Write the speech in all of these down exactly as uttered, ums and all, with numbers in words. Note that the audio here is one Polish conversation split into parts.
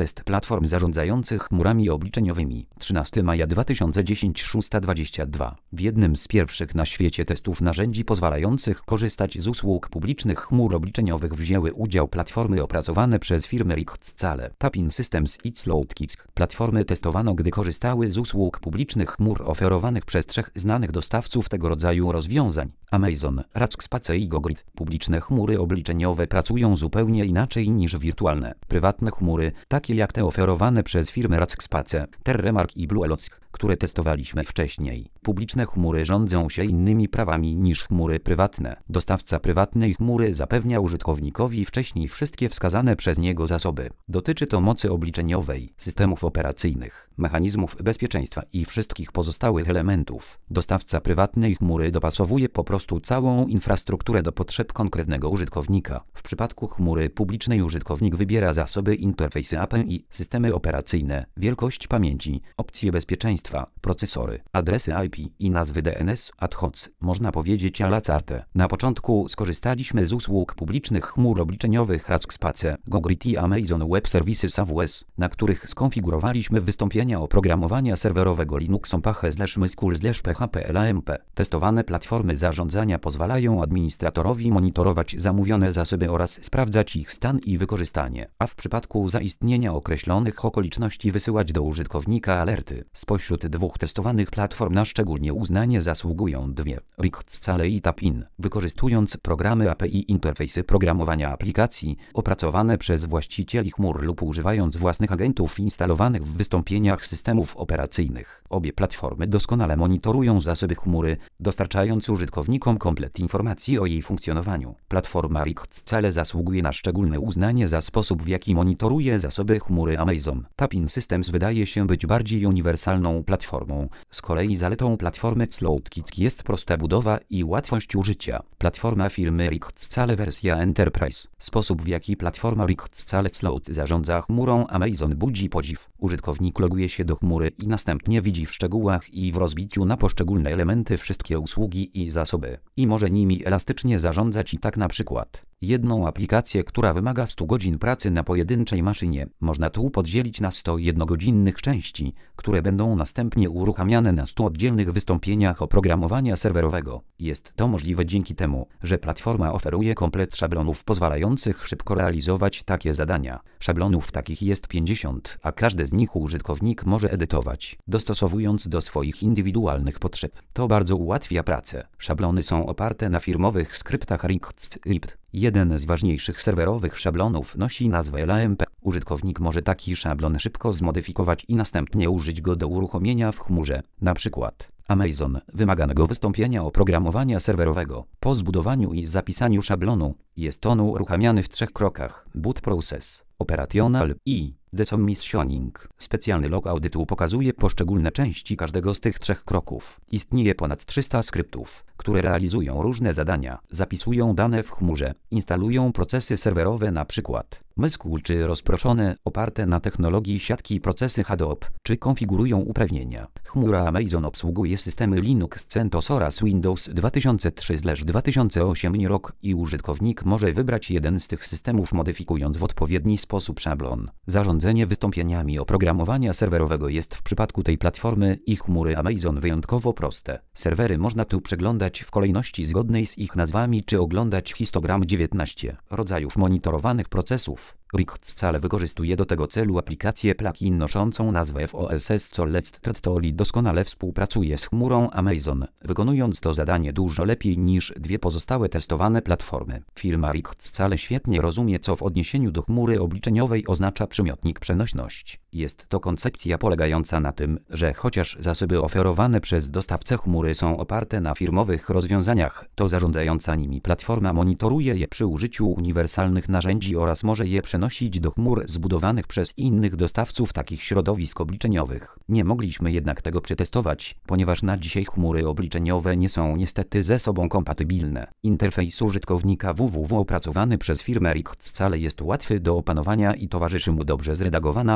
Test platform zarządzających chmurami obliczeniowymi. trzynastego maja dwa tysiące dziesiątego, szósta dwadzieścia dwa. W jednym z pierwszych na świecie testów narzędzi pozwalających korzystać z usług publicznych chmur obliczeniowych wzięły udział platformy opracowane przez firmę Richtschale, Tapin Systems i Cloudkits. Platformy testowano, gdy korzystały z usług publicznych chmur oferowanych przez trzech znanych dostawców tego rodzaju rozwiązań: Amazon, Rackspace i Google. Publiczne chmury obliczeniowe pracują zupełnie inaczej niż wirtualne, prywatne chmury, takie jak te oferowane przez firmy Rackspace, Terremark i Bluelock, które testowaliśmy wcześniej. Publiczne chmury rządzą się innymi prawami niż chmury prywatne. Dostawca prywatnej chmury zapewnia użytkownikowi wcześniej wszystkie wskazane przez niego zasoby. Dotyczy to mocy obliczeniowej, systemów operacyjnych, mechanizmów bezpieczeństwa i wszystkich pozostałych elementów. Dostawca prywatnej chmury dopasowuje po prostu całą infrastrukturę do potrzeb konkretnego użytkownika. W przypadku chmury publicznej użytkownik wybiera zasoby, interfejsy A P I, systemy operacyjne, wielkość pamięci, opcje bezpieczeństwa, procesory, adresy I P i nazwy D N S ad hoc, można powiedzieć à la carte. Na początku skorzystaliśmy z usług publicznych chmur obliczeniowych Rackspace, Google i Amazon Web Services A W S, na których skonfigurowaliśmy wystąpienia oprogramowania serwerowego Linuxom pache slash mysql slash p h p l a m p. Testowane platformy zarządzania pozwalają administratorowi monitorować zamówione zasoby oraz sprawdzać ich stan i wykorzystanie, a w przypadku zaistnienia określonych okoliczności wysyłać do użytkownika alerty. Spośród dwóch testowanych platform na szczególnie uznanie zasługują dwie: Richtschale i Tapin. Wykorzystując programy A P I, interfejsy programowania aplikacji opracowane przez właścicieli chmur lub używając własnych agentów instalowanych w wystąpieniach systemów operacyjnych, obie platformy doskonale monitorują zasoby chmury, dostarczając użytkownikom komplet informacji o jej funkcjonowaniu. Platforma Richtschale zasługuje na szczególne uznanie za sposób, w jaki monitoruje zasoby chmury Amazon. Tapin Systems wydaje się być bardziej uniwersalną platformą. Z kolei zaletą platformy Cloudkits jest prosta budowa i łatwość użycia. Platforma firmy Richtschale wersja Enterprise. Sposób, w jaki platforma Richtschale Cloud zarządza chmurą Amazon budzi podziw. Użytkownik loguje się do chmury i następnie widzi w szczegółach i w rozbiciu na poszczególne elementy wszystkie usługi i zasoby. I może nimi elastycznie zarządzać i tak na przykład jedną aplikację, która wymaga stu godzin pracy na pojedynczej maszynie, można tu podzielić na sto jednogodzinnych części, które będą następnie uruchamiane na stu oddzielnych wystąpieniach oprogramowania serwerowego. Jest to możliwe dzięki temu, że platforma oferuje komplet szablonów pozwalających szybko realizować takie zadania. Szablonów takich jest pięćdziesiąt, a każdy z nich użytkownik może edytować, dostosowując do swoich indywidualnych potrzeb. To bardzo ułatwia pracę. Szablony są oparte na firmowych skryptach Richtschale. Jeden z ważniejszych serwerowych szablonów nosi nazwę L A M P. Użytkownik może taki szablon szybko zmodyfikować i następnie użyć go do uruchomienia w chmurze. Na przykład Amazon wymaganego wystąpienia oprogramowania serwerowego. Po zbudowaniu i zapisaniu szablonu jest on uruchamiany w trzech krokach: boot process, operational i decommissioning. Specjalny log audytu pokazuje poszczególne części każdego z tych trzech kroków. Istnieje ponad trzysta skryptów, które realizują różne zadania, zapisują dane w chmurze, instalują procesy serwerowe np. mysql czy rozproszone, oparte na technologii siatki procesy Hadoop, czy konfigurują uprawnienia. Chmura Amazon obsługuje systemy Linux, CentOS oraz Windows dwa tysiące trzy dwa tysiące osiem rok i użytkownik może wybrać jeden z tych systemów, modyfikując w odpowiedni sposób szablon. Zarządzanie wystąpieniami oprogramowania serwerowego jest w przypadku tej platformy i chmury Amazon wyjątkowo proste. Serwery można tu przeglądać w kolejności zgodnej z ich nazwami czy oglądać histogram dziewiętnaście rodzajów monitorowanych procesów. Richtschale wykorzystuje do tego celu aplikację plugin noszącą nazwę F O S S co Let's doskonale współpracuje z chmurą Amazon, wykonując to zadanie dużo lepiej niż dwie pozostałe testowane platformy. Firma Richtschale świetnie rozumie, co w odniesieniu do chmury obliczeniowej oznacza przymiotnik przenośność. Jest to koncepcja polegająca na tym, że chociaż zasoby oferowane przez dostawcę chmury są oparte na firmowych rozwiązaniach, to zarządzająca nimi platforma monitoruje je przy użyciu uniwersalnych narzędzi oraz może je przenosić do chmur zbudowanych przez innych dostawców takich środowisk obliczeniowych. Nie mogliśmy jednak tego przetestować, ponieważ na dzisiaj chmury obliczeniowe nie są niestety ze sobą kompatybilne. Interfejs użytkownika www opracowany przez firmę Richtschale jest łatwy do opanowania i towarzyszy mu dobrze zredagowana pomoc.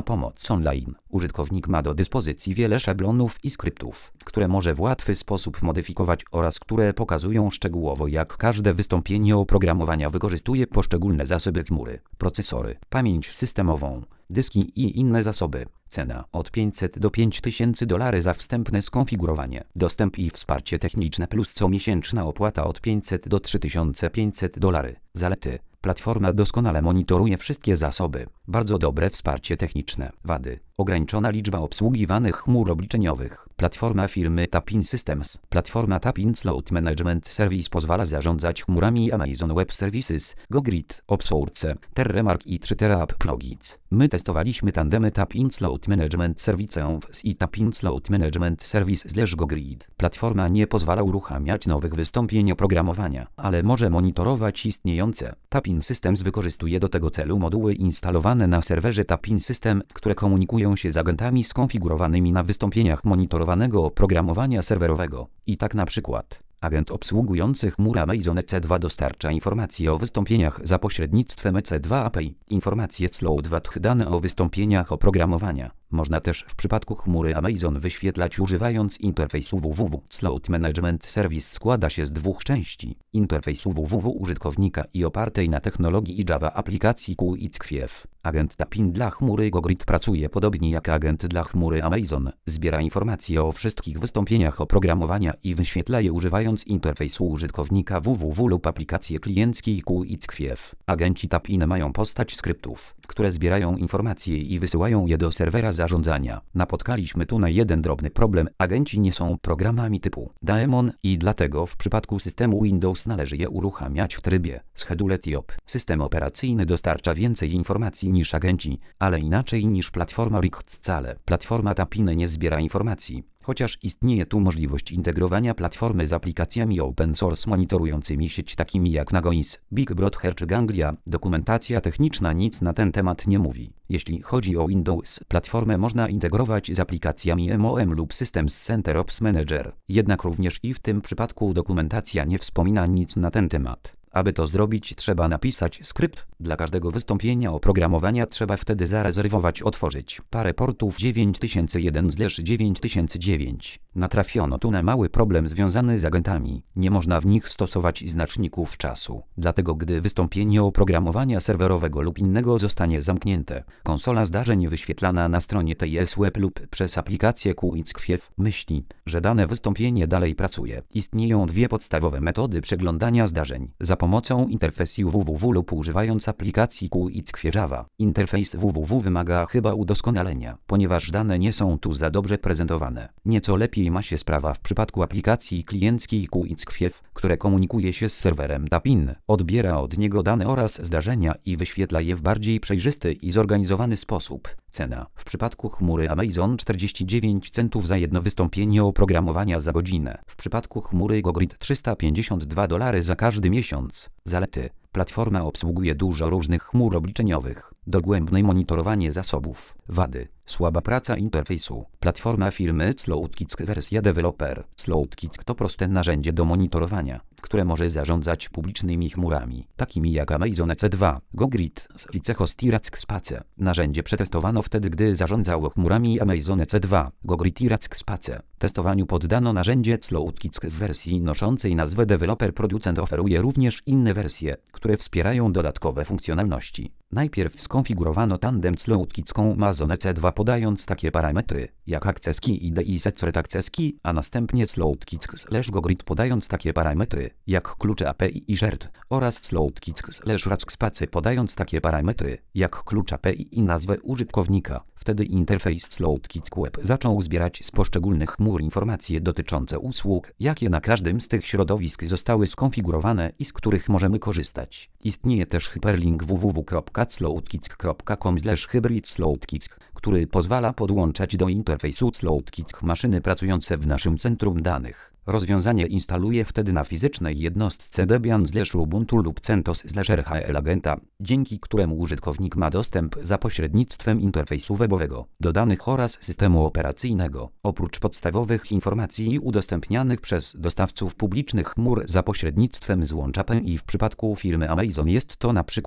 Service Online. Użytkownik ma do dyspozycji wiele szablonów i skryptów, które może w łatwy sposób modyfikować oraz które pokazują szczegółowo, jak każde wystąpienie oprogramowania wykorzystuje poszczególne zasoby chmury, procesory, pamięć systemową, dyski i inne zasoby. Cena od pięćset do pięć tysięcy dolarów za wstępne skonfigurowanie. Dostęp i wsparcie techniczne plus comiesięczna opłata od pięćset do trzy tysiące pięćset dolarów. Zalety. Platforma doskonale monitoruje wszystkie zasoby. Bardzo dobre wsparcie techniczne. Wady. Ograniczona liczba obsługiwanych chmur obliczeniowych. Platforma firmy Tapin Systems. Platforma Tapin Cloud Management Service pozwala zarządzać chmurami Amazon Web Services, GoGrid, Obsource, Terremark i trzy Terapp Plugins. My testowaliśmy tandemy Tapin Cloud Management Service i Tapin Cloud Management Service slash GoGrid. Platforma nie pozwala uruchamiać nowych wystąpień oprogramowania, ale może monitorować istniejące. Tapin Systems wykorzystuje do tego celu moduły instalowane na serwerze Tapin System, które komunikują się z agentami skonfigurowanymi na wystąpieniach monitorowanego oprogramowania serwerowego. I tak na przykład agent obsługujący chmurę Amazon E C dwa dostarcza informacje o wystąpieniach za pośrednictwem E C dwa A P I, informacje C L O U dwa T, dane o wystąpieniach oprogramowania. Można też w przypadku chmury Amazon wyświetlać używając interfejsu www. Cloud Management Service składa się z dwóch części. Interfejsu www użytkownika i opartej na technologii i Java aplikacji Q I C K W I F. Agent Tapin dla chmury GoGrid pracuje podobnie jak agent dla chmury Amazon. Zbiera informacje o wszystkich wystąpieniach oprogramowania i wyświetla je używając interfejsu użytkownika www lub aplikacji klienckiej Q I C K W I F. Agenci Tapin mają postać skryptów, które zbierają informacje i wysyłają je do serwera zarządzania. Napotkaliśmy tu na jeden drobny problem. Agenci nie są programami typu daemon i dlatego w przypadku systemu Windows należy je uruchamiać w trybie Schedule T I O P. System operacyjny dostarcza więcej informacji niż agenci, ale inaczej niż platforma R I C T wcale. Platforma Tapin nie zbiera informacji. Chociaż istnieje tu możliwość integrowania platformy z aplikacjami open source monitorującymi sieć takimi jak Nagois, Big Brother czy Ganglia, dokumentacja techniczna nic na ten temat nie mówi. Jeśli chodzi o Windows, platformę można integrować z aplikacjami M O M lub Systems Center Ops Manager. Jednak również i w tym przypadku dokumentacja nie wspomina nic na ten temat. Aby to zrobić, trzeba napisać skrypt. Dla każdego wystąpienia oprogramowania trzeba wtedy zarezerwować, otworzyć parę portów dziewięć tysięcy jeden dziewięć tysięcy dziewięć. Natrafiono tu na mały problem związany z agentami. Nie można w nich stosować znaczników czasu. Dlatego gdy wystąpienie oprogramowania serwerowego lub innego zostanie zamknięte, konsola zdarzeń wyświetlana na stronie T I S Web lub przez aplikację Q I C K W I F myśli, że dane wystąpienie dalej pracuje. Istnieją dwie podstawowe metody przeglądania zdarzeń. Za pomocą interfejsu www lub używając aplikacji Q I C K W I F Java. Interfejs www wymaga chyba udoskonalenia, ponieważ dane nie są tu za dobrze prezentowane. Nieco lepiej ma się sprawa w przypadku aplikacji klienckiej Q I C K W I F, które komunikuje się z serwerem Tapin, odbiera od niego dane oraz zdarzenia i wyświetla je w bardziej przejrzysty i zorganizowany sposób. Cena. W przypadku chmury Amazon czterdzieści dziewięć centów za jedno wystąpienie oprogramowania za godzinę. W przypadku chmury GoGrid trzysta pięćdziesiąt dwa dolary za każdy miesiąc. Zalety. Platforma obsługuje dużo różnych chmur obliczeniowych. Dogłębne monitorowanie zasobów. Wady. Słaba praca interfejsu. Platforma firmy CloudKick wersja deweloper. CloudKick to proste narzędzie do monitorowania, które może zarządzać publicznymi chmurami, takimi jak Amazon E C dwa, GoGrid, Sfice Hostirack Space. Narzędzie przetestowano wtedy, gdy zarządzało chmurami Amazon E C dwa, GoGrid i Rack Space. Testowaniu poddano narzędzie CloudKick w wersji noszącej nazwę Developer. Producent oferuje również inne wersje, które wspierają dodatkowe funkcjonalności. Najpierw skonfigurowano tandem CloudKick Amazon E C dwa podając takie parametry jak access key I D i secret access key, a następnie CloudKick slash GoGrid podając takie parametry jak klucze A P I i shared oraz CloudKick slash Rack Space podając takie parametry jak klucz A P I i nazwę użytkownika. Wtedy interfejs CloudKick Web zaczął zbierać z poszczególnych chmur informacje dotyczące usług, jakie na każdym z tych środowisk zostały skonfigurowane i z których możemy korzystać. Istnieje też hyperlink www kropka cloudkick kropka com slash hybrid cloudkick, który pozwala podłączać do interfejsu CloudKick maszyny pracujące w naszym centrum danych. Rozwiązanie instaluje wtedy na fizycznej jednostce Debian slash Ubuntu lub CentOS slash R H L agenta, dzięki któremu użytkownik ma dostęp za pośrednictwem interfejsu webowego do danych oraz systemu operacyjnego. Oprócz podstawowych informacji udostępnianych przez dostawców publicznych chmur za pośrednictwem złącza A P I w przypadku firmy Amazon jest to na przykład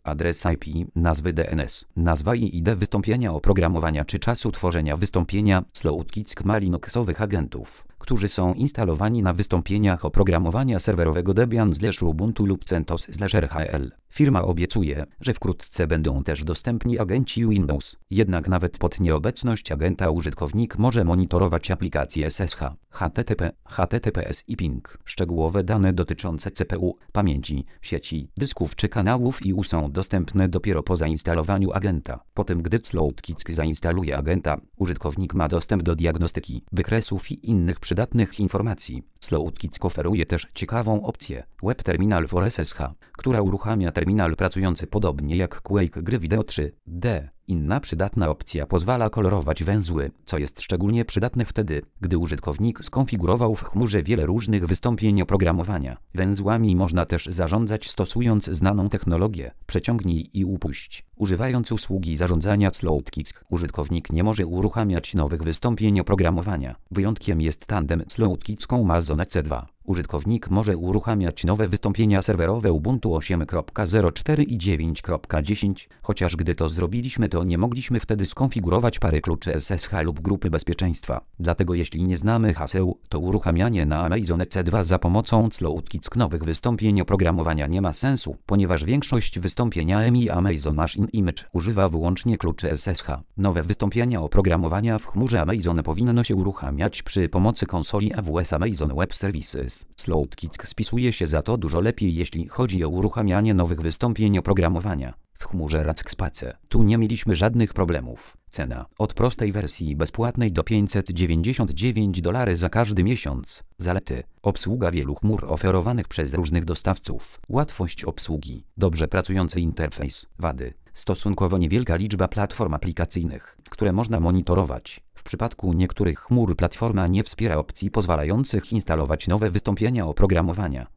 adres I P, nazwy D N S, nazwa i I D wystąpienia oprogramowania czy czasu tworzenia wystąpienia. SlowKick ma Linuxowych agentów, którzy są instalowani na wystąpieniach oprogramowania serwerowego Debian slash Ubuntu lub CentOS slash R H L. Firma obiecuje, że wkrótce będą też dostępni agenci Windows. Jednak nawet pod nieobecność agenta użytkownik może monitorować aplikacje S S H, H T T P, H T T P S i ping. Szczegółowe dane dotyczące C P U, pamięci, sieci, dysków czy kanałów I U są dostępne dopiero po zainstalowaniu agenta. Potem gdy SlowKick zainstaluje agenta, użytkownik ma dostęp do diagnostyki, wykresów i innych przydatnych informacji. SlowKick oferuje też ciekawą opcję Web Terminal for S S H, która uruchamia terminal pracujący podobnie jak Quake gry wideo trzy D. Inna przydatna opcja pozwala kolorować węzły, co jest szczególnie przydatne wtedy, gdy użytkownik skonfigurował w chmurze wiele różnych wystąpień oprogramowania. Węzłami można też zarządzać stosując znaną technologię przeciągnij i upuść. Używając usługi zarządzania SlowKick, użytkownik nie może uruchamiać nowych wystąpień oprogramowania. Wyjątkiem jest tandem SlowKick Amazon E C dwa. Użytkownik może uruchamiać nowe wystąpienia serwerowe Ubuntu osiem kropka zero cztery i dziewięć kropka dziesięć, chociaż gdy to zrobiliśmy, to nie mogliśmy wtedy skonfigurować pary kluczy S S H lub grupy bezpieczeństwa. Dlatego jeśli nie znamy haseł, to uruchamianie na Amazon E C dwa za pomocą SlowKick nowych wystąpień oprogramowania nie ma sensu, ponieważ większość wystąpienia E M I Amazon Machine Image używa wyłącznie kluczy S S H. Nowe wystąpienia oprogramowania w chmurze Amazon powinno się uruchamiać przy pomocy konsoli A W S Amazon Web Services. SlowKick spisuje się za to dużo lepiej, jeśli chodzi o uruchamianie nowych wystąpień oprogramowania w chmurze Rackspace. Tu nie mieliśmy żadnych problemów. Cena od prostej wersji bezpłatnej do pięćset dziewięćdziesiąt dziewięć dolarów za każdy miesiąc. Zalety: obsługa wielu chmur oferowanych przez różnych dostawców, łatwość obsługi, dobrze pracujący interfejs. Wady: stosunkowo niewielka liczba platform aplikacyjnych, które można monitorować. W przypadku niektórych chmur platforma nie wspiera opcji pozwalających instalować nowe wystąpienia oprogramowania.